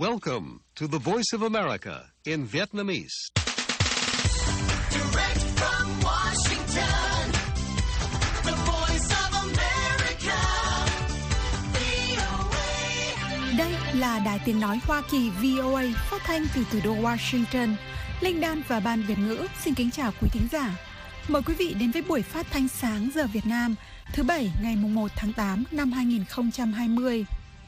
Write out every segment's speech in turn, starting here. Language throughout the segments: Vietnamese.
Welcome to the Voice of America in Vietnamese. Direct from Washington, the Voice of America, VOA. Đây là Đài Tiếng Nói Hoa Kỳ VOA phát thanh từ thủ đô Washington. Linh Đan và Ban Việt ngữ xin kính chào quý thính giả. Mời quý vị đến với buổi phát thanh sáng giờ Việt Nam thứ Bảy ngày 1 tháng 8 năm 2020.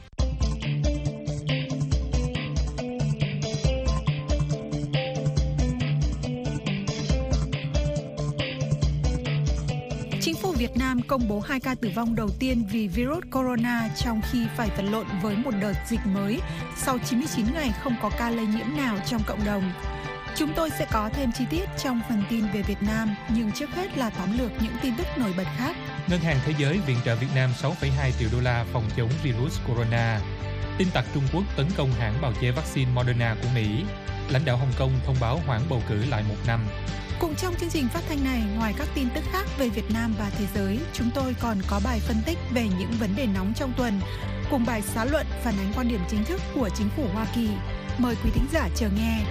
Chính phủ Việt Nam công bố 2 ca tử vong đầu tiên vì virus corona trong khi phải vật lộn với một đợt dịch mới sau 99 ngày không có ca lây nhiễm nào trong cộng đồng. Chúng tôi sẽ có thêm chi tiết trong phần tin về Việt Nam, nhưng trước hết là tóm lược những tin tức nổi bật khác. Ngân hàng Thế giới viện trợ Việt Nam 6,2 triệu đô la phòng chống virus corona. Tin tặc Trung Quốc tấn công hãng bào chế vaccine Moderna của Mỹ. Lãnh đạo Hồng Kông thông báo hoãn bầu cử lại 1 năm. Cùng trong chương trình phát thanh này, ngoài các tin tức khác về Việt Nam và thế giới, chúng tôi còn có bài phân tích về những vấn đề nóng trong tuần, cùng bài xã luận phản ánh quan điểm chính thức của chính phủ Hoa Kỳ. Mời quý thính giả chờ nghe.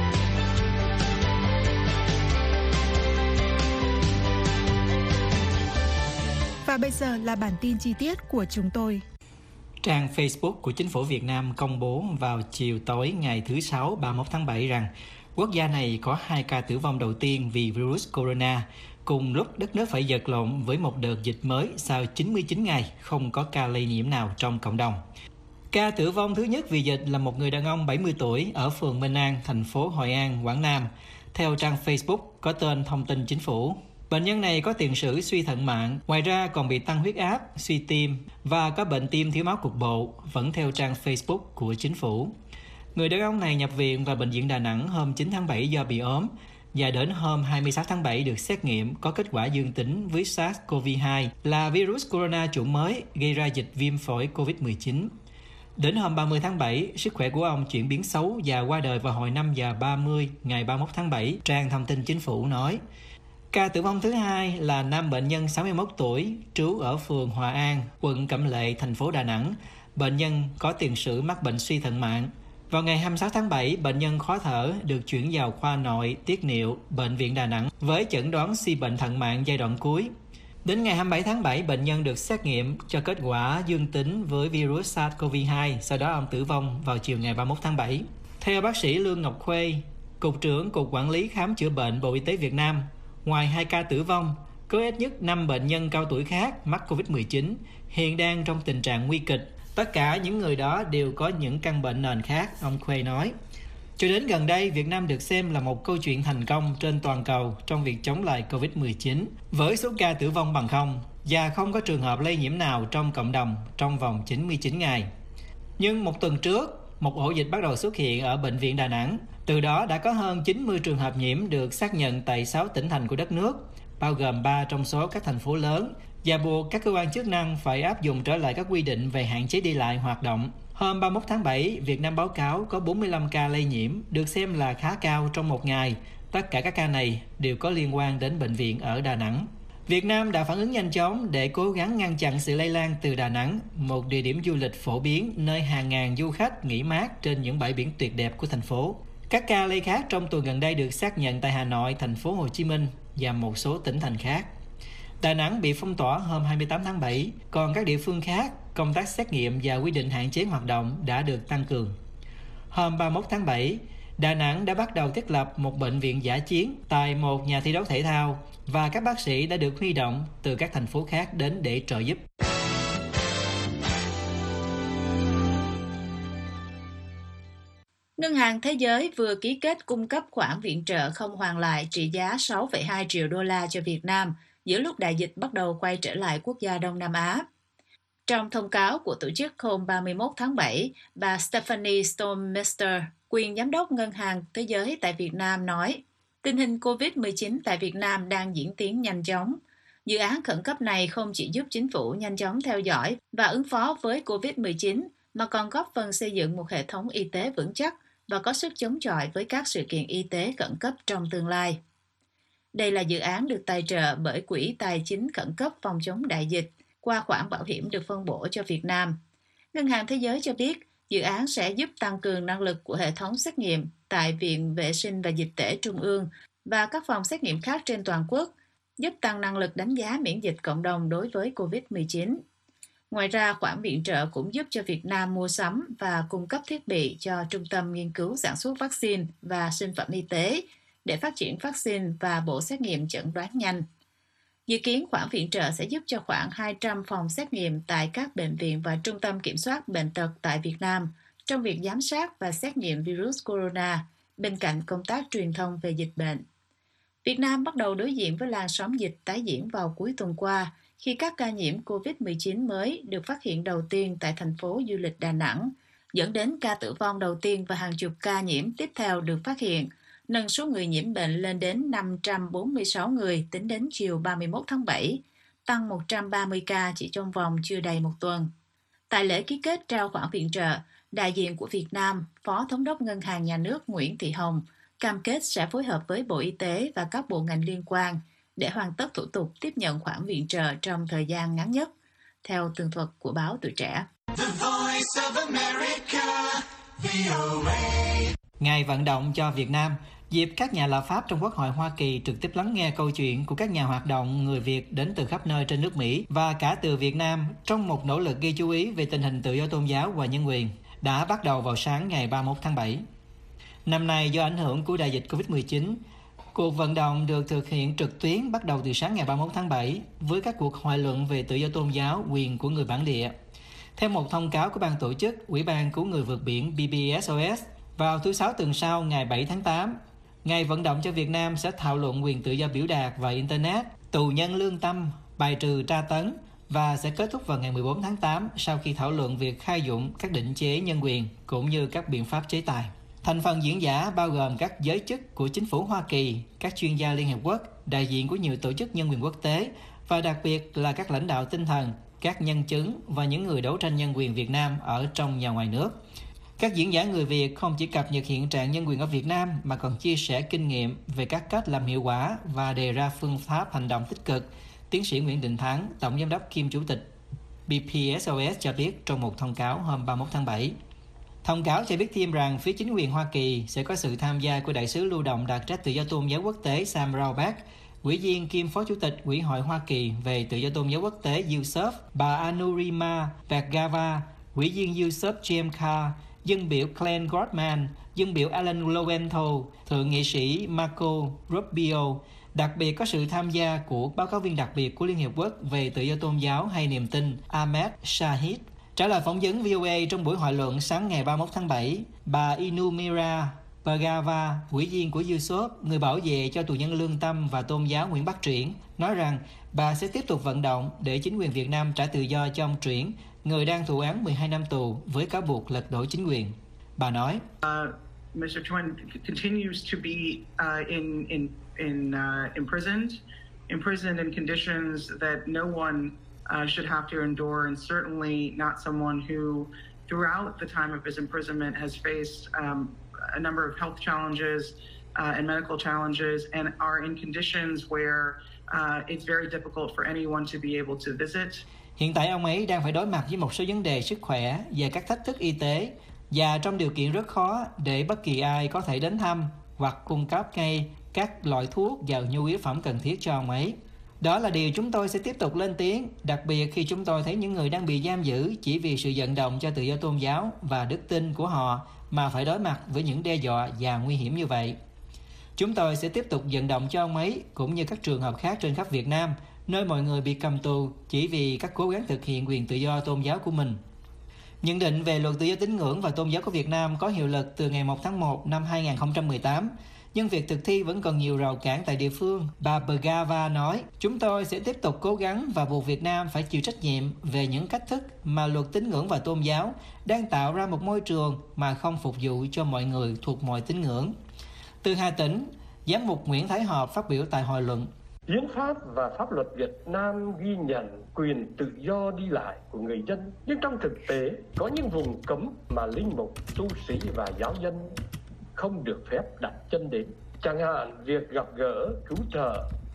Và bây giờ là bản tin chi tiết của chúng tôi. Trang Facebook của chính phủ Việt Nam công bố vào chiều tối ngày thứ Sáu 31 tháng 7 rằng quốc gia này có 2 ca tử vong đầu tiên vì virus corona, cùng lúc đất nước phải vật lộn với một đợt dịch mới sau 99 ngày không có ca lây nhiễm nào trong cộng đồng. Ca tử vong thứ nhất vì dịch là một người đàn ông 70 tuổi ở phường Minh An, thành phố Hội An, Quảng Nam. Theo trang Facebook có tên thông tin chính phủ, bệnh nhân này có tiền sử suy thận mạng, ngoài ra còn bị tăng huyết áp, suy tim và có bệnh tim thiếu máu cục bộ, vẫn theo trang Facebook của chính phủ. Người đàn ông này nhập viện vào Bệnh viện Đà Nẵng hôm 9 tháng 7 do bị ốm, và đến hôm 26 tháng 7 được xét nghiệm có kết quả dương tính với SARS-CoV-2 là virus corona chủng mới gây ra dịch viêm phổi COVID-19. Đến hôm 30 tháng 7, sức khỏe của ông chuyển biến xấu và qua đời vào hồi 5 giờ 30 ngày 31 tháng 7, trang thông tin chính phủ nói. Ca tử vong thứ hai là nam bệnh nhân 61 tuổi, trú ở phường Hòa An, quận Cẩm Lệ, thành phố Đà Nẵng. Bệnh nhân có tiền sử mắc bệnh suy thận mạng. Vào ngày 26 tháng 7, bệnh nhân khó thở được chuyển vào khoa nội tiết niệu Bệnh viện Đà Nẵng với chẩn đoán suy bệnh thận mạng giai đoạn cuối. Đến ngày 27 tháng 7, bệnh nhân được xét nghiệm cho kết quả dương tính với virus SARS-CoV-2, sau đó ông tử vong vào chiều ngày 31 tháng 7. Theo bác sĩ Lương Ngọc Khuê, Cục trưởng Cục Quản lý Khám chữa bệnh Bộ Y tế Việt Nam, ngoài 2 ca tử vong, có ít nhất 5 bệnh nhân cao tuổi khác mắc COVID-19 hiện đang trong tình trạng nguy kịch. Tất cả những người đó đều có những căn bệnh nền khác, ông Khuê nói. Cho đến gần đây, Việt Nam được xem là một câu chuyện thành công trên toàn cầu trong việc chống lại COVID-19, với số ca tử vong bằng 0 và không có trường hợp lây nhiễm nào trong cộng đồng trong vòng 99 ngày. Nhưng một tuần trước, một ổ dịch bắt đầu xuất hiện ở Bệnh viện Đà Nẵng. Từ đó đã có hơn 90 trường hợp nhiễm được xác nhận tại 6 tỉnh thành của đất nước, bao gồm 3 trong số các thành phố lớn, và buộc các cơ quan chức năng phải áp dụng trở lại các quy định về hạn chế đi lại hoạt động. Hôm 31 tháng 7, Việt Nam báo cáo có 45 ca lây nhiễm, được xem là khá cao trong một ngày. Tất cả các ca này đều có liên quan đến bệnh viện ở Đà Nẵng. Việt Nam đã phản ứng nhanh chóng để cố gắng ngăn chặn sự lây lan từ Đà Nẵng, một địa điểm du lịch phổ biến nơi hàng ngàn du khách nghỉ mát trên những bãi biển tuyệt đẹp của thành phố. Các ca lây khác trong tuần gần đây được xác nhận tại Hà Nội, thành phố Hồ Chí Minh và một số tỉnh thành khác. Đà Nẵng bị phong tỏa hôm 28 tháng 7, còn các địa phương khác, công tác xét nghiệm và quy định hạn chế hoạt động đã được tăng cường. Hôm 31 tháng 7, Đà Nẵng đã bắt đầu thiết lập một bệnh viện dã chiến tại một nhà thi đấu thể thao và các bác sĩ đã được huy động từ các thành phố khác đến để trợ giúp. Ngân hàng Thế giới vừa ký kết cung cấp khoản viện trợ không hoàn lại trị giá 6,2 triệu đô la cho Việt Nam giữa lúc đại dịch bắt đầu quay trở lại quốc gia Đông Nam Á. Trong thông cáo của tổ chức hôm 31 tháng 7, bà Stephanie Stormester, quyền giám đốc Ngân hàng Thế giới tại Việt Nam nói, tình hình COVID-19 tại Việt Nam đang diễn tiến nhanh chóng. Dự án khẩn cấp này không chỉ giúp chính phủ nhanh chóng theo dõi và ứng phó với COVID-19, mà còn góp phần xây dựng một hệ thống y tế vững chắc và có sức chống chọi với các sự kiện y tế khẩn cấp trong tương lai. Đây là dự án được tài trợ bởi Quỹ Tài chính Khẩn cấp phòng chống đại dịch qua khoản bảo hiểm được phân bổ cho Việt Nam. Ngân hàng Thế giới cho biết Dự án sẽ giúp tăng cường năng lực của hệ thống xét nghiệm tại Viện Vệ sinh và Dịch tễ Trung ương và các phòng xét nghiệm khác trên toàn quốc, giúp tăng năng lực đánh giá miễn dịch cộng đồng đối với COVID-19. Ngoài ra, khoản viện trợ cũng giúp cho Việt Nam mua sắm và cung cấp thiết bị cho Trung tâm Nghiên cứu Sản xuất Vaccine và Sinh phẩm Y tế để phát triển vaccine và bộ xét nghiệm chẩn đoán nhanh. Dự kiến khoản viện trợ sẽ giúp cho khoảng 200 phòng xét nghiệm tại các bệnh viện và trung tâm kiểm soát bệnh tật tại Việt Nam trong việc giám sát và xét nghiệm virus corona, bên cạnh công tác truyền thông về dịch bệnh. Việt Nam bắt đầu đối diện với làn sóng dịch tái diễn vào cuối tuần qua, khi các ca nhiễm COVID-19 mới được phát hiện đầu tiên tại thành phố du lịch Đà Nẵng, dẫn đến ca tử vong đầu tiên và hàng chục ca nhiễm tiếp theo được phát hiện, nâng số người nhiễm bệnh lên đến 546 người tính đến chiều 31 tháng 7, tăng 130 ca chỉ trong vòng chưa đầy một tuần. Tại lễ ký kết trao khoản viện trợ, đại diện của Việt Nam, Phó Thống đốc Ngân hàng Nhà nước Nguyễn Thị Hồng, cam kết sẽ phối hợp với Bộ Y tế và các bộ ngành liên quan để hoàn tất thủ tục tiếp nhận khoản viện trợ trong thời gian ngắn nhất, theo tường thuật của báo Tuổi Trẻ. The Voice of America, VOA. Ngày vận động cho Việt Nam, dịp các nhà lập pháp trong Quốc hội Hoa Kỳ trực tiếp lắng nghe câu chuyện của các nhà hoạt động người Việt đến từ khắp nơi trên nước Mỹ và cả từ Việt Nam trong một nỗ lực gây chú ý về tình hình tự do tôn giáo và nhân quyền, đã bắt đầu vào sáng ngày 31 tháng 7. Năm nay, do ảnh hưởng của đại dịch COVID-19, cuộc vận động được thực hiện trực tuyến bắt đầu từ sáng ngày 31 tháng 7 với các cuộc hội luận về tự do tôn giáo, quyền của người bản địa. Theo một thông cáo của ban tổ chức Ủy ban Cứu người vượt biển BBSOS, vào thứ Sáu tuần sau ngày 7 tháng 8, Ngày vận động cho Việt Nam sẽ thảo luận quyền tự do biểu đạt và Internet, tù nhân lương tâm, bài trừ tra tấn và sẽ kết thúc vào ngày 14 tháng 8 sau khi thảo luận việc khai dụng các định chế nhân quyền cũng như các biện pháp chế tài. Thành phần diễn giả bao gồm các giới chức của chính phủ Hoa Kỳ, các chuyên gia Liên Hợp Quốc, đại diện của nhiều tổ chức nhân quyền quốc tế và đặc biệt là các lãnh đạo tinh thần, các nhân chứng và những người đấu tranh nhân quyền Việt Nam ở trong và ngoài nước. Các diễn giả người Việt không chỉ cập nhật hiện trạng nhân quyền ở Việt Nam mà còn chia sẻ kinh nghiệm về các cách làm hiệu quả và đề ra phương pháp hành động tích cực, tiến sĩ Nguyễn Đình Thắng, Tổng Giám đốc kiêm Chủ tịch BPSOS cho biết trong một thông cáo hôm 31 tháng 7. Thông cáo cho biết thêm rằng phía chính quyền Hoa Kỳ sẽ có sự tham gia của đại sứ lưu động đặc trách tự do tôn giáo quốc tế Sam Raubach, ủy viên kiêm phó chủ tịch Ủy hội Hoa Kỳ về tự do tôn giáo quốc tế USOF, bà Anurima Bhargava, ủy viên USOF James Carr, dân biểu Glenn Goldman, dân biểu Alan Lowenthal, thượng nghị sĩ Marco Rubio. Đặc biệt có sự tham gia của báo cáo viên đặc biệt của Liên Hiệp Quốc về tự do tôn giáo hay niềm tin Ahmed Shahid. Trả lời phỏng vấn VOA trong buổi hội luận sáng ngày 31 tháng 7, bà Inumira Bhargava, ủy viên của USOF, người bảo vệ cho tù nhân lương tâm và tôn giáo Nguyễn Bắc Truyển, nói rằng bà sẽ tiếp tục vận động để chính quyền Việt Nam trả tự do cho ông Truyển, người đang thụ án 12 năm tù với cáo buộc lật đổ chính quyền. Bà nói, Mr. Truyển continues to be imprisoned in conditions that no one should have to endure, and certainly not someone who, throughout the time of his imprisonment, has faced a number of health challenges and medical challenges, and are in conditions where it's very difficult for anyone to be able to visit. Hiện tại ông ấy đang phải đối mặt với một số vấn đề sức khỏe và các thách thức y tế, và trong điều kiện rất khó để bất kỳ ai có thể đến thăm hoặc cung cấp ngay các loại thuốc và nhu yếu phẩm cần thiết cho ông ấy. Đó là điều chúng tôi sẽ tiếp tục lên tiếng, đặc biệt khi chúng tôi thấy những người đang bị giam giữ chỉ vì sự vận động cho tự do tôn giáo và đức tin của họ mà phải đối mặt với những đe dọa và nguy hiểm như vậy. Chúng tôi sẽ tiếp tục vận động cho ông ấy cũng như các trường hợp khác trên khắp Việt Nam, nơi mọi người bị cầm tù chỉ vì các cố gắng thực hiện quyền tự do tôn giáo của mình. Nhận định về luật tự do tín ngưỡng và tôn giáo của Việt Nam có hiệu lực từ ngày 1 tháng 1 năm 2018, nhưng việc thực thi vẫn còn nhiều rào cản tại địa phương. Bà Bhargava nói, chúng tôi sẽ tiếp tục cố gắng và buộc Việt Nam phải chịu trách nhiệm về những cách thức mà luật tín ngưỡng và tôn giáo đang tạo ra một môi trường mà không phục vụ cho mọi người thuộc mọi tín ngưỡng. Từ Hà Tĩnh, Giám mục Nguyễn Thái Hợp phát biểu tại hội luận. Hiến pháp và pháp luật Việt Nam ghi nhận quyền tự do đi lại của người dân, nhưng trong thực tế có những vùng cấm mà linh mục, tu sĩ và giáo dân không được phép đặt chân đến. Chẳng hạn việc gặp gỡ, cứu trợ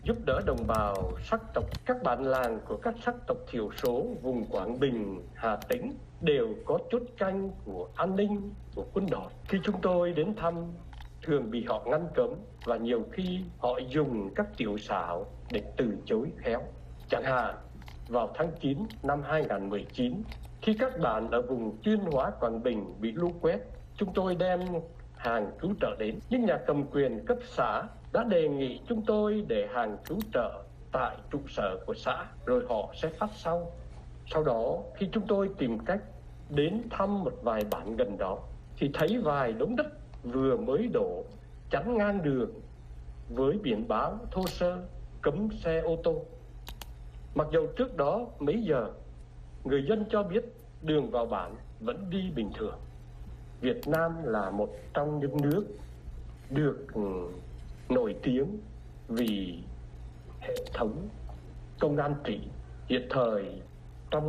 giúp đỡ đồng bào sắc tộc. Các bản làng của các sắc tộc thiểu số vùng Quảng Bình, Hà Tĩnh đều có chốt canh của an ninh của quân đội. Khi chúng tôi đến thăm, thường bị họ ngăn cấm và nhiều khi họ dùng các tiểu xảo để từ chối khéo. Chẳng hạn, vào tháng 9 năm 2019, khi các bản ở vùng Tuyên Hóa, Quảng Bình bị lũ quét, chúng tôi đem hàng cứu trợ đến. Nhưng nhà cầm quyền cấp xã đã đề nghị chúng tôi để hàng cứu trợ tại trụ sở của xã, rồi họ sẽ phát sau. Sau đó, khi chúng tôi tìm cách đến thăm một vài bản gần đó, thì thấy vài đống đất vừa mới đổ chắn ngang đường với biển báo thô sơ cấm xe ô tô. Mặc dù trước đó mấy giờ, người dân cho biết đường vào bản vẫn đi bình thường. Việt Nam là một trong những nước được nổi tiếng vì hệ thống công an trị hiện thời. Trong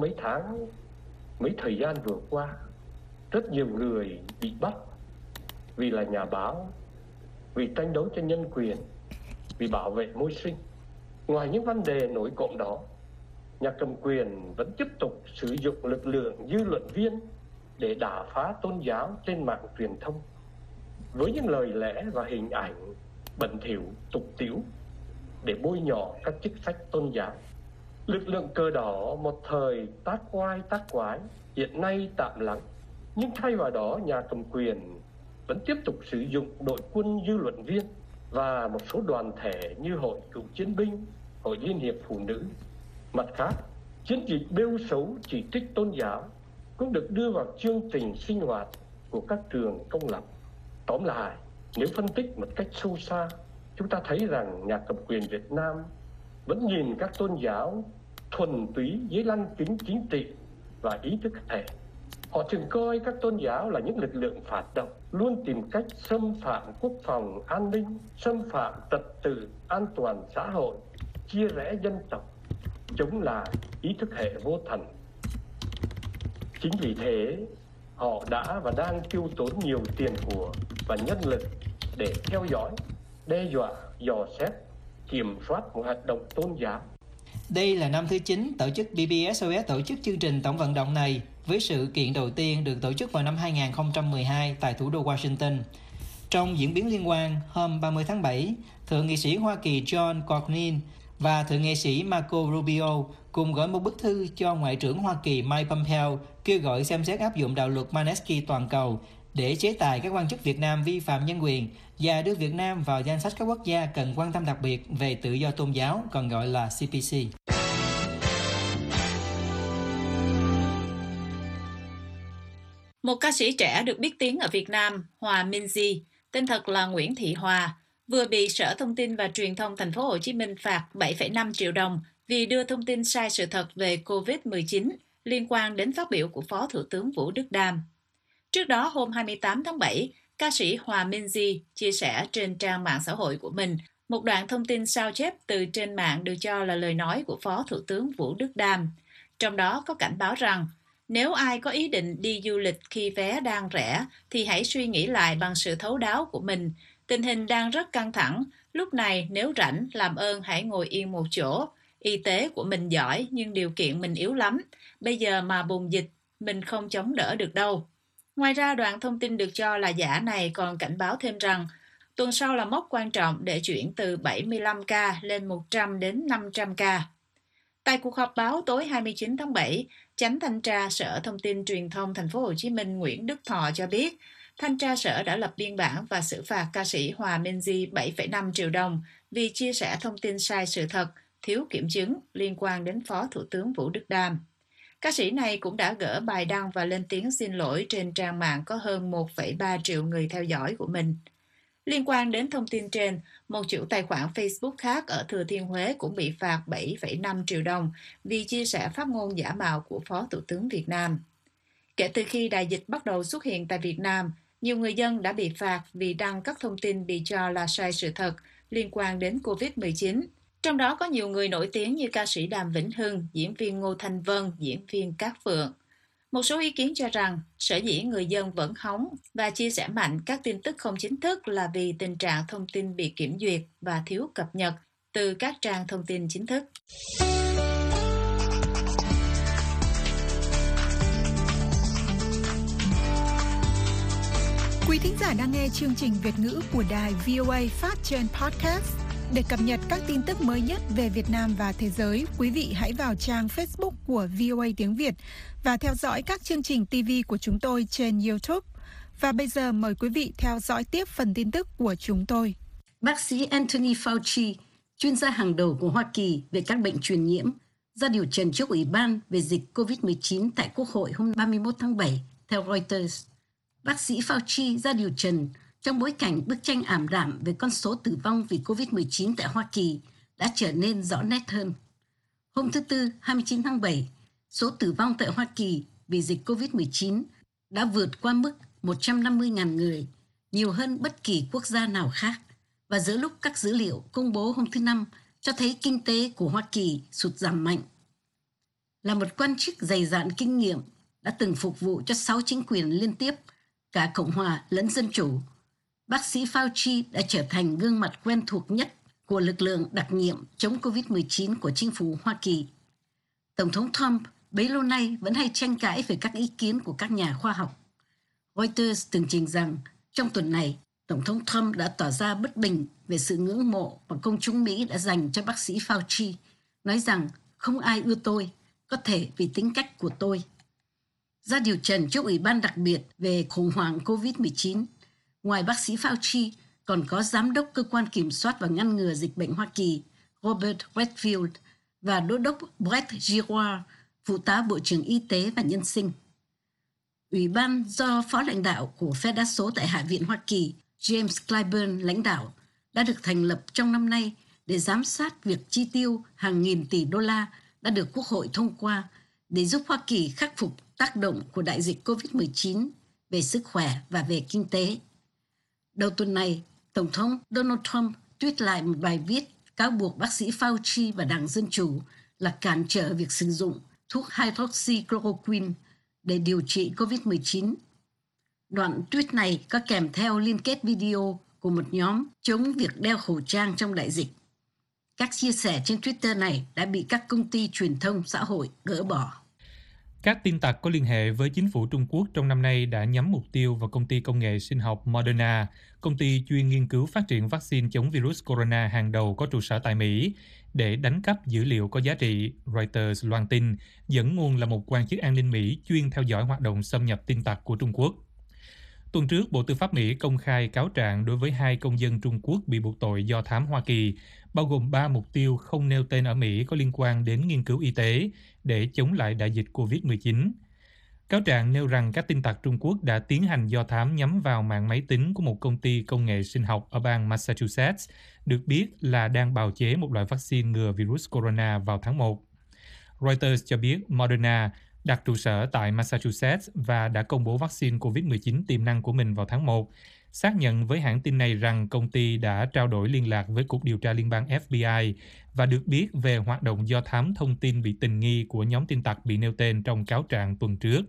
mấy thời gian vừa qua, rất nhiều người bị bắt vì là nhà báo, vì tranh đấu cho nhân quyền, vì bảo vệ môi sinh. Ngoài những vấn đề nổi cộm đó, nhà cầm quyền vẫn tiếp tục sử dụng lực lượng dư luận viên để đả phá tôn giáo trên mạng truyền thông với những lời lẽ và hình ảnh bẩn thỉu, tục tĩu để bôi nhọ các chức sách tôn giáo. Lực lượng cờ đỏ một thời tác oai tác quái, hiện nay tạm lắng, nhưng thay vào đó nhà cầm quyền vẫn tiếp tục sử dụng đội quân dư luận viên và một số đoàn thể như Hội Cựu Chiến binh, Hội Liên hiệp Phụ nữ. Mặt khác, chiến dịch bêu xấu chỉ trích tôn giáo cũng được đưa vào chương trình sinh hoạt của các trường công lập. Tóm lại, nếu phân tích một cách sâu xa, chúng ta thấy rằng nhà cầm quyền Việt Nam vẫn nhìn các tôn giáo thuần túy dưới lăng kính chính trị và ý thức hệ. Họ thường coi các tôn giáo là những lực lượng phản động, luôn tìm cách xâm phạm quốc phòng an ninh, xâm phạm trật tự an toàn xã hội, chia rẽ dân tộc, chống lại ý thức hệ vô thần. Chính vì thế, họ đã và đang tiêu tốn nhiều tiền của và nhân lực để theo dõi, đe dọa, dò xét, kiểm soát một hoạt động tôn giáo. Đây là năm thứ 9 tổ chức BBSOS tổ chức chương trình tổng vận động này, với sự kiện đầu tiên được tổ chức vào năm 2012 tại thủ đô Washington. Trong diễn biến liên quan, hôm 30 tháng 7, Thượng nghị sĩ Hoa Kỳ John Cornyn và Thượng nghị sĩ Marco Rubio cùng gửi một bức thư cho Ngoại trưởng Hoa Kỳ Mike Pompeo kêu gọi xem xét áp dụng đạo luật Magnitsky toàn cầu để chế tài các quan chức Việt Nam vi phạm nhân quyền và đưa Việt Nam vào danh sách các quốc gia cần quan tâm đặc biệt về tự do tôn giáo, còn gọi là CPC. Một ca sĩ trẻ được biết tiếng ở Việt Nam, Hòa Minzy, tên thật là Nguyễn Thị Hòa, vừa bị Sở Thông tin và Truyền thông Thành phố Hồ Chí Minh phạt 7,5 triệu đồng vì đưa thông tin sai sự thật về COVID-19 liên quan đến phát biểu của Phó Thủ tướng Vũ Đức Đam. Trước đó, hôm 28 tháng 7, ca sĩ Hòa Minzy chia sẻ trên trang mạng xã hội của mình một đoạn thông tin sao chép từ trên mạng được cho là lời nói của Phó Thủ tướng Vũ Đức Đam. Trong đó có cảnh báo rằng, nếu ai có ý định đi du lịch khi vé đang rẻ thì hãy suy nghĩ lại bằng sự thấu đáo của mình. Tình hình đang rất căng thẳng, lúc này nếu rảnh làm ơn hãy ngồi yên một chỗ. Y tế của mình giỏi nhưng điều kiện mình yếu lắm. Bây giờ mà bùng dịch, mình không chống đỡ được đâu. Ngoài ra, đoạn thông tin được cho là giả này còn cảnh báo thêm rằng tuần sau là mốc quan trọng để chuyển từ 75 ca lên 100 đến 500 ca. Tại cuộc họp báo tối 29 tháng 7, Chánh Thanh tra Sở Thông tin Truyền thông Thành phố Hồ Chí Minh Nguyễn Đức Thọ cho biết, Thanh tra Sở đã lập biên bản và xử phạt ca sĩ Hòa Minzy 7,5 triệu đồng vì chia sẻ thông tin sai sự thật, thiếu kiểm chứng liên quan đến Phó Thủ tướng Vũ Đức Đam. Ca sĩ này cũng đã gỡ bài đăng và lên tiếng xin lỗi trên trang mạng có hơn 1,3 triệu người theo dõi của mình. Liên quan đến thông tin trên, một chủ tài khoản Facebook khác ở Thừa Thiên Huế cũng bị phạt 7,5 triệu đồng vì chia sẻ phát ngôn giả mạo của Phó Thủ tướng Việt Nam. Kể từ khi đại dịch bắt đầu xuất hiện tại Việt Nam, nhiều người dân đã bị phạt vì đăng các thông tin bị cho là sai sự thật liên quan đến COVID-19. Trong đó có nhiều người nổi tiếng như ca sĩ Đàm Vĩnh Hưng, diễn viên Ngô Thanh Vân, diễn viên Cát Phượng. Một số ý kiến cho rằng sở dĩ người dân vẫn hóng và chia sẻ mạnh các tin tức không chính thức là vì tình trạng thông tin bị kiểm duyệt và thiếu cập nhật, từ các trang thông tin chính thức. Quý thính giả đang nghe chương trình Việt ngữ của đài VOA phát trên podcast. Để cập nhật các tin tức mới nhất về Việt Nam và thế giới, quý vị hãy vào trang Facebook của VOA tiếng Việt và theo dõi các chương trình TV của chúng tôi trên YouTube. Và bây giờ mời quý vị theo dõi tiếp phần tin tức của chúng tôi. Bác sĩ Anthony Fauci, chuyên gia hàng đầu của Hoa Kỳ về các bệnh truyền nhiễm, ra điều trần trước Ủy ban về dịch COVID-19 tại Quốc hội hôm 31 tháng 7, theo Reuters. Bác sĩ Fauci ra điều trần trong bối cảnh bức tranh ảm đạm về con số tử vong vì COVID-19 tại Hoa Kỳ đã trở nên rõ nét hơn. Hôm thứ Tư, 29 tháng 7, số tử vong tại Hoa Kỳ vì dịch COVID-19 đã vượt qua mức 150.000 người, nhiều hơn bất kỳ quốc gia nào khác. Và giữa lúc các dữ liệu công bố hôm thứ Năm cho thấy kinh tế của Hoa Kỳ sụt giảm mạnh. Là một quan chức dày dạn kinh nghiệm, đã từng phục vụ cho 6 chính quyền liên tiếp, cả Cộng hòa lẫn Dân chủ, bác sĩ Fauci đã trở thành gương mặt quen thuộc nhất của lực lượng đặc nhiệm chống COVID-19 của chính phủ Hoa Kỳ. Tổng thống Trump bấy lâu nay vẫn hay tranh cãi về các ý kiến của các nhà khoa học. Reuters từng trình rằng trong tuần này, Tổng thống Trump đã tỏ ra bất bình về sự ngưỡng mộ mà công chúng Mỹ đã dành cho bác sĩ Fauci, nói rằng không ai ưa tôi, có thể vì tính cách của tôi. Ra điều trần trước Ủy ban đặc biệt về khủng hoảng COVID-19, ngoài bác sĩ Fauci, còn có Giám đốc Cơ quan Kiểm soát và Ngăn ngừa Dịch bệnh Hoa Kỳ Robert Redfield và Đô đốc Brett Giroir, Phụ tá Bộ trưởng Y tế và Nhân sinh. Ủy ban do Phó lãnh đạo của phe đa số tại Hạ viện Hoa Kỳ James Clyburn lãnh đạo đã được thành lập trong năm nay để giám sát việc chi tiêu hàng nghìn tỷ đô la đã được Quốc hội thông qua để giúp Hoa Kỳ khắc phục tác động của đại dịch COVID-19 về sức khỏe và về kinh tế. Đầu tuần này, Tổng thống Donald Trump tweet lại một bài viết cáo buộc bác sĩ Fauci và Đảng Dân Chủ là cản trở việc sử dụng thuốc hydroxychloroquine để điều trị COVID-19. Đoạn tweet này có kèm theo liên kết video của một nhóm chống việc đeo khẩu trang trong đại dịch. Các chia sẻ trên Twitter này đã bị các công ty truyền thông xã hội gỡ bỏ. Các tin tặc có liên hệ với chính phủ Trung Quốc trong năm nay đã nhắm mục tiêu vào công ty công nghệ sinh học Moderna, công ty chuyên nghiên cứu phát triển vaccine chống virus corona hàng đầu có trụ sở tại Mỹ, để đánh cắp dữ liệu có giá trị, Reuters loan tin, dẫn nguồn là một quan chức an ninh Mỹ chuyên theo dõi hoạt động xâm nhập tin tặc của Trung Quốc. Tuần trước, Bộ Tư pháp Mỹ công khai cáo trạng đối với 2 công dân Trung Quốc bị buộc tội do thám Hoa Kỳ, bao gồm 3 mục tiêu không nêu tên ở Mỹ có liên quan đến nghiên cứu y tế để chống lại đại dịch COVID-19. Cáo trạng nêu rằng các tin tặc Trung Quốc đã tiến hành do thám nhắm vào mạng máy tính của một công ty công nghệ sinh học ở bang Massachusetts, được biết là đang bào chế một loại vaccine ngừa virus corona vào tháng 1. Reuters cho biết Moderna đặt trụ sở tại Massachusetts và đã công bố vaccine COVID-19 tiềm năng của mình vào tháng 1, xác nhận với hãng tin này rằng công ty đã trao đổi liên lạc với Cục Điều tra Liên bang FBI và được biết về hoạt động do thám thông tin bị tình nghi của nhóm tin tặc bị nêu tên trong cáo trạng tuần trước.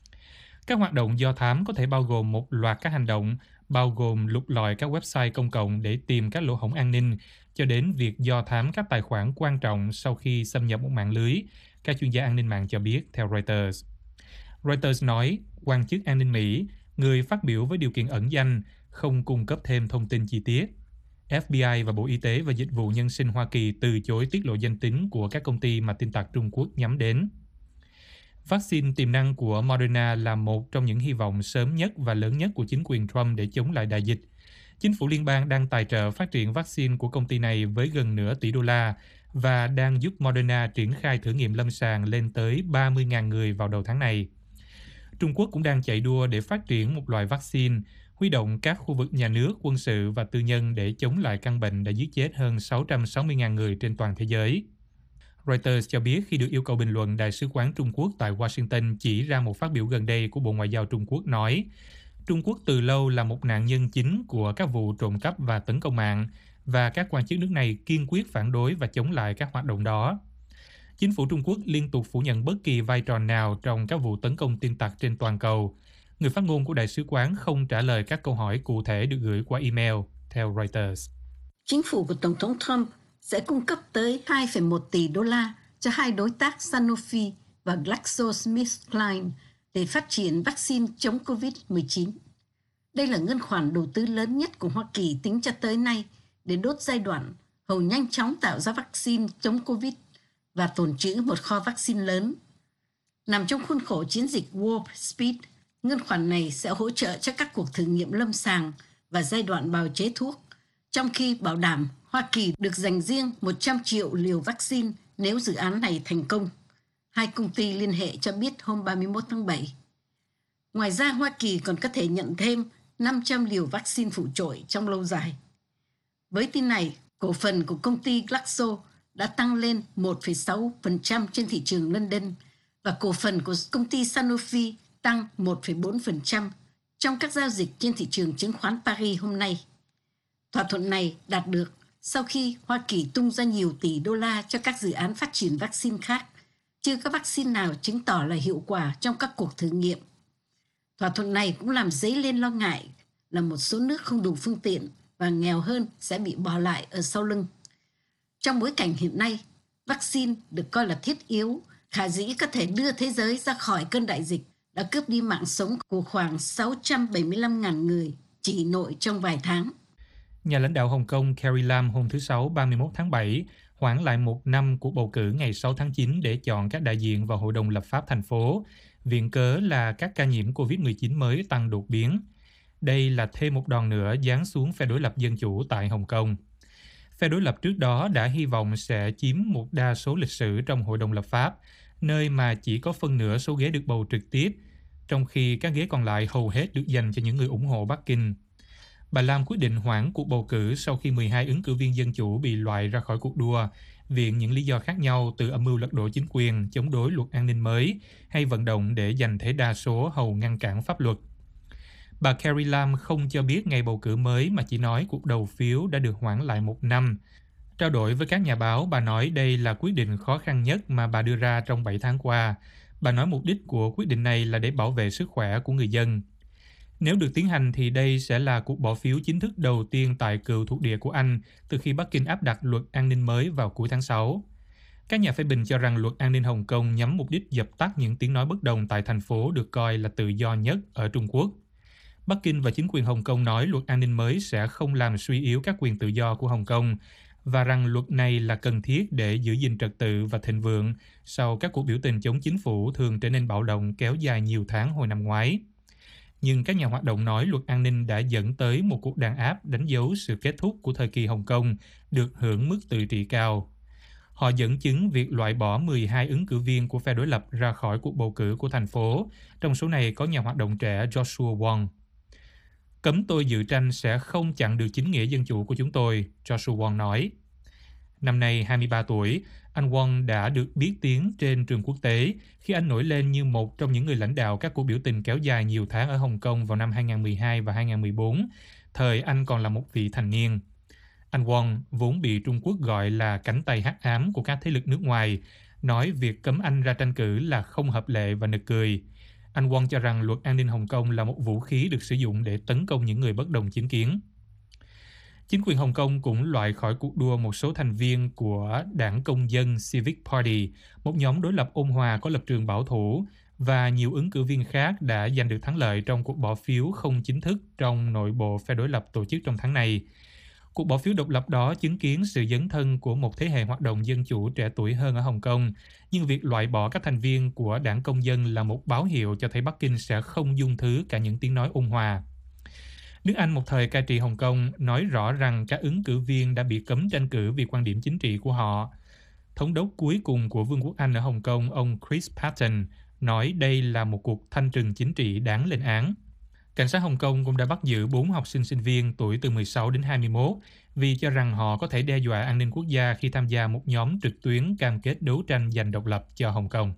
Các hoạt động do thám có thể bao gồm một loạt các hành động, bao gồm lục lọi các website công cộng để tìm các lỗ hổng an ninh, cho đến việc do thám các tài khoản quan trọng sau khi xâm nhập một mạng lưới, các chuyên gia an ninh mạng cho biết, theo Reuters. Reuters nói, quan chức an ninh Mỹ, người phát biểu với điều kiện ẩn danh, không cung cấp thêm thông tin chi tiết. FBI và Bộ Y tế và Dịch vụ Nhân sinh Hoa Kỳ từ chối tiết lộ danh tính của các công ty mà tin tặc Trung Quốc nhắm đến. Vaccine tiềm năng của Moderna là một trong những hy vọng sớm nhất và lớn nhất của chính quyền Trump để chống lại đại dịch. Chính phủ liên bang đang tài trợ phát triển vaccine của công ty này với gần nửa tỷ đô la và đang giúp Moderna triển khai thử nghiệm lâm sàng lên tới 30.000 người vào đầu tháng này. Trung Quốc cũng đang chạy đua để phát triển một loại vaccine, huy động các khu vực nhà nước, quân sự và tư nhân để chống lại căn bệnh đã giết chết hơn 660.000 người trên toàn thế giới. Reuters cho biết khi được yêu cầu bình luận, Đại sứ quán Trung Quốc tại Washington chỉ ra một phát biểu gần đây của Bộ Ngoại giao Trung Quốc nói Trung Quốc từ lâu là một nạn nhân chính của các vụ trộm cắp và tấn công mạng, và các quan chức nước này kiên quyết phản đối và chống lại các hoạt động đó. Chính phủ Trung Quốc liên tục phủ nhận bất kỳ vai trò nào trong các vụ tấn công tin tặc trên toàn cầu. Người phát ngôn của Đại sứ quán không trả lời các câu hỏi cụ thể được gửi qua email, theo Reuters. Chính phủ của Tổng thống Trump sẽ cung cấp tới 2,1 tỷ đô la cho hai đối tác Sanofi và GlaxoSmithKline để phát triển vaccine chống COVID-19. Đây là ngân khoản đầu tư lớn nhất của Hoa Kỳ tính cho tới nay để đốt giai đoạn hầu nhanh chóng tạo ra vaccine chống COVID và tồn trữ một kho vaccine lớn. Nằm trong khuôn khổ chiến dịch Warp Speed, ngân khoản này sẽ hỗ trợ cho các cuộc thử nghiệm lâm sàng và giai đoạn bào chế thuốc, trong khi bảo đảm Hoa Kỳ được dành riêng 100 triệu liều vaccine nếu dự án này thành công, hai công ty liên hệ cho biết hôm 31 tháng 7. Ngoài ra, Hoa Kỳ còn có thể nhận thêm 500 liều vaccine phụ trội trong lâu dài. Với tin này, cổ phần của công ty Glaxo đã tăng lên 1,6% trên thị trường London và cổ phần của công ty Sanofi tăng 1,4% trong các giao dịch trên thị trường chứng khoán Paris hôm nay. Thỏa thuận này đạt được sau khi Hoa Kỳ tung ra nhiều tỷ đô la cho các dự án phát triển vaccine khác, chưa có vaccine nào chứng tỏ là hiệu quả trong các cuộc thử nghiệm. Thỏa thuận này cũng làm dấy lên lo ngại là một số nước không đủ phương tiện và nghèo hơn sẽ bị bỏ lại ở sau lưng. Trong bối cảnh hiện nay, vaccine được coi là thiết yếu, khả dĩ có thể đưa thế giới ra khỏi cơn đại dịch đã cướp đi mạng sống của khoảng 675.000 người chỉ nội trong vài tháng. Nhà lãnh đạo Hồng Kông Carrie Lam hôm thứ Sáu 31 tháng 7 hoãn lại một năm cuộc bầu cử ngày 6 tháng 9 để chọn các đại diện vào Hội đồng lập pháp thành phố, viện cớ là các ca nhiễm COVID-19 mới tăng đột biến. Đây là thêm một đòn nữa giáng xuống phe đối lập dân chủ tại Hồng Kông. Phe đối lập trước đó đã hy vọng sẽ chiếm một đa số lịch sử trong Hội đồng lập pháp, nơi mà chỉ có phân nửa số ghế được bầu trực tiếp, trong khi các ghế còn lại hầu hết được dành cho những người ủng hộ Bắc Kinh. Bà Lam quyết định hoãn cuộc bầu cử sau khi 12 ứng cử viên dân chủ bị loại ra khỏi cuộc đua, viện những lý do khác nhau từ âm mưu lật đổ chính quyền, chống đối luật an ninh mới hay vận động để giành thế đa số hầu ngăn cản pháp luật. Bà Carrie Lam không cho biết ngày bầu cử mới mà chỉ nói cuộc đầu phiếu đã được hoãn lại một năm. Trao đổi với các nhà báo, bà nói đây là quyết định khó khăn nhất mà bà đưa ra trong 7 tháng qua. Bà nói mục đích của quyết định này là để bảo vệ sức khỏe của người dân. Nếu được tiến hành thì đây sẽ là cuộc bỏ phiếu chính thức đầu tiên tại cựu thuộc địa của Anh từ khi Bắc Kinh áp đặt luật an ninh mới vào cuối tháng 6. Các nhà phê bình cho rằng luật an ninh Hồng Kông nhắm mục đích dập tắt những tiếng nói bất đồng tại thành phố được coi là tự do nhất ở Trung Quốc. Bắc Kinh và chính quyền Hồng Kông nói luật an ninh mới sẽ không làm suy yếu các quyền tự do của Hồng Kông và rằng luật này là cần thiết để giữ gìn trật tự và thịnh vượng sau các cuộc biểu tình chống chính phủ thường trở nên bạo động kéo dài nhiều tháng hồi năm ngoái. Nhưng các nhà hoạt động nói luật an ninh đã dẫn tới một cuộc đàn áp đánh dấu sự kết thúc của thời kỳ Hồng Kông được hưởng mức tự trị cao. Họ dẫn chứng việc loại bỏ 12 ứng cử viên của phe đối lập ra khỏi cuộc bầu cử của thành phố, trong số này có nhà hoạt động trẻ Joshua Wong. Cấm tôi dự tranh sẽ không chặn được chính nghĩa dân chủ của chúng tôi, Joshua Wong nói. Năm nay 23 tuổi, anh Wong đã được biết tiếng trên trường quốc tế khi anh nổi lên như một trong những người lãnh đạo các cuộc biểu tình kéo dài nhiều tháng ở Hồng Kông vào năm 2012 và 2014, thời anh còn là một vị thành niên. Anh Wong vốn bị Trung Quốc gọi là cánh tay hắc ám của các thế lực nước ngoài, nói việc cấm anh ra tranh cử là không hợp lệ và nực cười. Anh Wong cho rằng luật an ninh Hồng Kông là một vũ khí được sử dụng để tấn công những người bất đồng chính kiến. Chính quyền Hồng Kông cũng loại khỏi cuộc đua một số thành viên của Đảng Công dân Civic Party, một nhóm đối lập ôn hòa có lập trường bảo thủ, và nhiều ứng cử viên khác đã giành được thắng lợi trong cuộc bỏ phiếu không chính thức trong nội bộ phe đối lập tổ chức trong tháng này. Cuộc bỏ phiếu độc lập đó chứng kiến sự dấn thân của một thế hệ hoạt động dân chủ trẻ tuổi hơn ở Hồng Kông, nhưng việc loại bỏ các thành viên của Đảng Công dân là một báo hiệu cho thấy Bắc Kinh sẽ không dung thứ cả những tiếng nói ôn hòa. Nước Anh một thời cai trị Hồng Kông nói rõ rằng các ứng cử viên đã bị cấm tranh cử vì quan điểm chính trị của họ. Thống đốc cuối cùng của Vương quốc Anh ở Hồng Kông, ông Chris Patten, nói đây là một cuộc thanh trừng chính trị đáng lên án. Cảnh sát Hồng Kông cũng đã bắt giữ 4 học sinh sinh viên tuổi từ 16 đến 21 vì cho rằng họ có thể đe dọa an ninh quốc gia khi tham gia một nhóm trực tuyến cam kết đấu tranh giành độc lập cho Hồng Kông.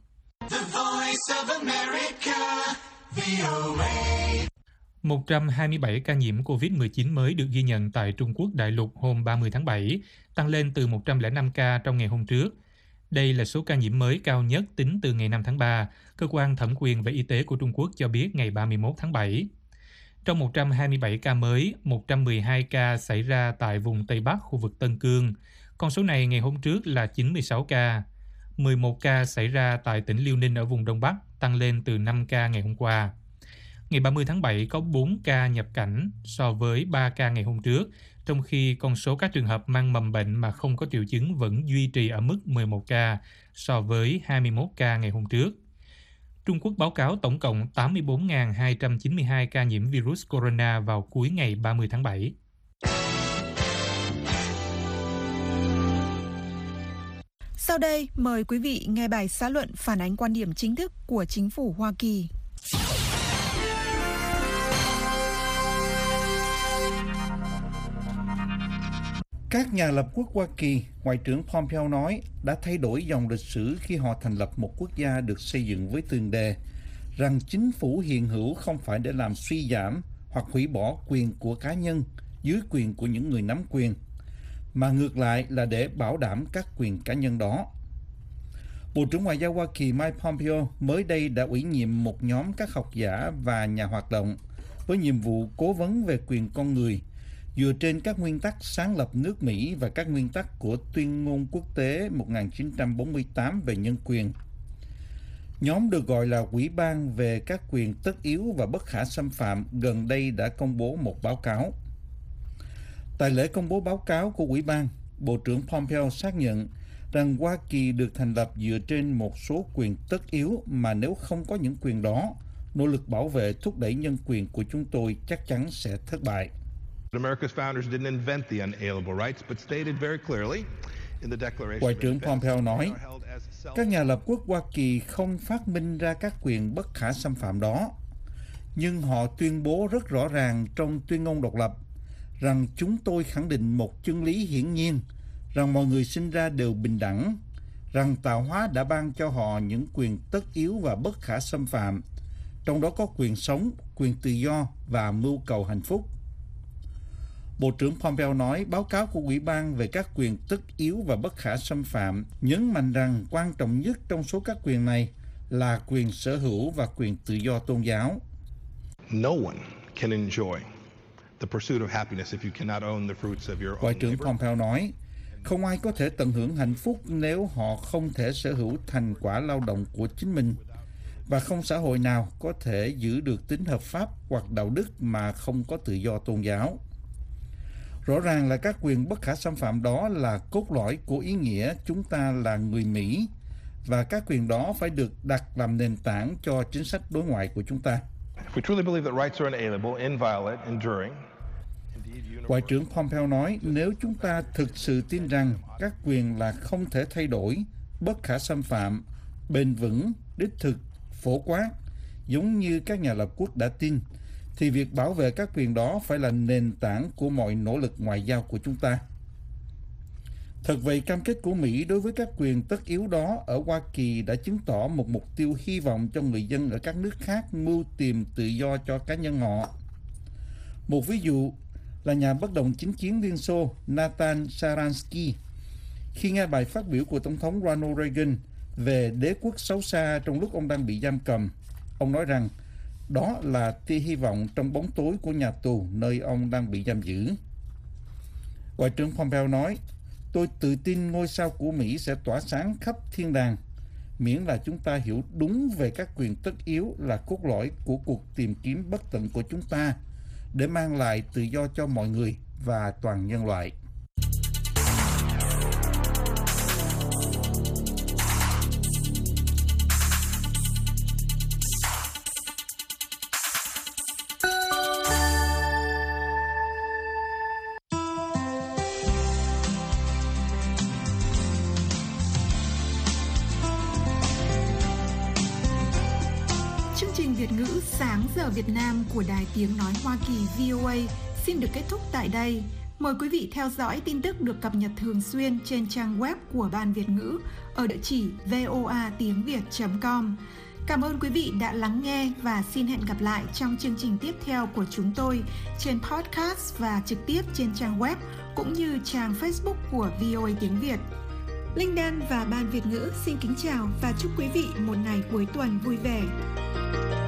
127 ca nhiễm COVID-19 mới được ghi nhận tại Trung Quốc đại lục hôm 30 tháng 7, tăng lên từ 105 ca trong ngày hôm trước. Đây là số ca nhiễm mới cao nhất tính từ ngày 5 tháng 3, cơ quan thẩm quyền về y tế của Trung Quốc cho biết ngày 31 tháng 7. Trong 127 ca mới, 112 ca xảy ra tại vùng Tây Bắc khu vực Tân Cương, Con số này ngày hôm trước là 96 ca. 11 ca xảy ra tại tỉnh Liêu Ninh ở vùng Đông Bắc, tăng lên từ 5 ca ngày hôm qua. Ngày 30 tháng 7 có 4 ca nhập cảnh so với 3 ca ngày hôm trước, trong khi con số các trường hợp mang mầm bệnh mà không có triệu chứng vẫn duy trì ở mức 11 ca so với 21 ca ngày hôm trước. Trung Quốc báo cáo tổng cộng 84.292 ca nhiễm virus corona vào cuối ngày 30 tháng 7. Sau đây, mời quý vị nghe bài xã luận phản ánh quan điểm chính thức của chính phủ Hoa Kỳ. Các nhà lập quốc Hoa Kỳ, Ngoại trưởng Pompeo nói, đã thay đổi dòng lịch sử khi họ thành lập một quốc gia được xây dựng với tiền đề rằng chính phủ hiện hữu không phải để làm suy giảm hoặc hủy bỏ quyền của cá nhân dưới quyền của những người nắm quyền, mà ngược lại là để bảo đảm các quyền cá nhân đó. Bộ trưởng Ngoại giao Hoa Kỳ Mike Pompeo mới đây đã ủy nhiệm một nhóm các học giả và nhà hoạt động với nhiệm vụ cố vấn về quyền con người dựa trên các nguyên tắc sáng lập nước Mỹ và các nguyên tắc của Tuyên ngôn Quốc tế 1948 về nhân quyền. Nhóm được gọi là Ủy ban về các quyền tất yếu và bất khả xâm phạm gần đây đã công bố một báo cáo. Tại lễ công bố báo cáo của Ủy ban, Bộ trưởng Pompeo xác nhận rằng Hoa Kỳ được thành lập dựa trên một số quyền tất yếu mà nếu không có những quyền đó, nỗ lực bảo vệ thúc đẩy nhân quyền của chúng tôi chắc chắn sẽ thất bại. Ngoại trưởng Pompeo nói, các nhà lập quốc Hoa Kỳ không phát minh ra các quyền bất khả xâm phạm đó, nhưng họ tuyên bố rất rõ ràng trong tuyên ngôn độc lập rằng chúng tôi khẳng định một chân lý hiển nhiên, rằng mọi người sinh ra đều bình đẳng, rằng tạo hóa đã ban cho họ những quyền tất yếu và bất khả xâm phạm, trong đó có quyền sống, quyền tự do và mưu cầu hạnh phúc. Bộ trưởng Pompeo nói báo cáo của Ủy ban về các quyền tất yếu và bất khả xâm phạm nhấn mạnh rằng quan trọng nhất trong số các quyền này là quyền sở hữu và quyền tự do tôn giáo. Ngoại trưởng Pompeo nói, không ai có thể tận hưởng hạnh phúc nếu họ không thể sở hữu thành quả lao động của chính mình, và không xã hội nào có thể giữ được tính hợp pháp hoặc đạo đức mà không có tự do tôn giáo. Rõ ràng là các quyền bất khả xâm phạm đó là cốt lõi của ý nghĩa chúng ta là người Mỹ, và các quyền đó phải được đặt làm nền tảng cho chính sách đối ngoại của chúng ta. Ngoại trưởng Pompeo nói, nếu chúng ta thực sự tin rằng các quyền là không thể thay đổi, bất khả xâm phạm, bền vững, đích thực, phổ quát, giống như các nhà lập quốc đã tin, thì việc bảo vệ các quyền đó phải là nền tảng của mọi nỗ lực ngoại giao của chúng ta. Thật vậy, cam kết của Mỹ đối với các quyền tất yếu đó ở Hoa Kỳ đã chứng tỏ một mục tiêu hy vọng cho người dân ở các nước khác mưu tìm tự do cho cá nhân họ. Một ví dụ là nhà bất đồng chính kiến Liên Xô Nathan Sharansky. Khi nghe bài phát biểu của Tổng thống Ronald Reagan về đế quốc xấu xa trong lúc ông đang bị giam cầm, ông nói rằng đó là tia hy vọng trong bóng tối của nhà tù nơi ông đang bị giam giữ. Ngoại trưởng Pompeo nói, tôi tự tin ngôi sao của Mỹ sẽ tỏa sáng khắp thiên đàng, miễn là chúng ta hiểu đúng về các quyền tất yếu là cốt lõi của cuộc tìm kiếm bất tận của chúng ta để mang lại tự do cho mọi người và toàn nhân loại. Việt ngữ Sáng giờ Việt Nam của Đài Tiếng Nói Hoa Kỳ VOA xin được kết thúc tại đây. Mời quý vị theo dõi tin tức được cập nhật thường xuyên trên trang web của Ban Việt ngữ ở địa chỉ voatiengviet.com. Cảm ơn quý vị đã lắng nghe và xin hẹn gặp lại trong chương trình tiếp theo của chúng tôi trên podcast và trực tiếp trên trang web cũng như trang Facebook của VOA Tiếng Việt. Linh Đan và Ban Việt ngữ xin kính chào và chúc quý vị một ngày cuối tuần vui vẻ.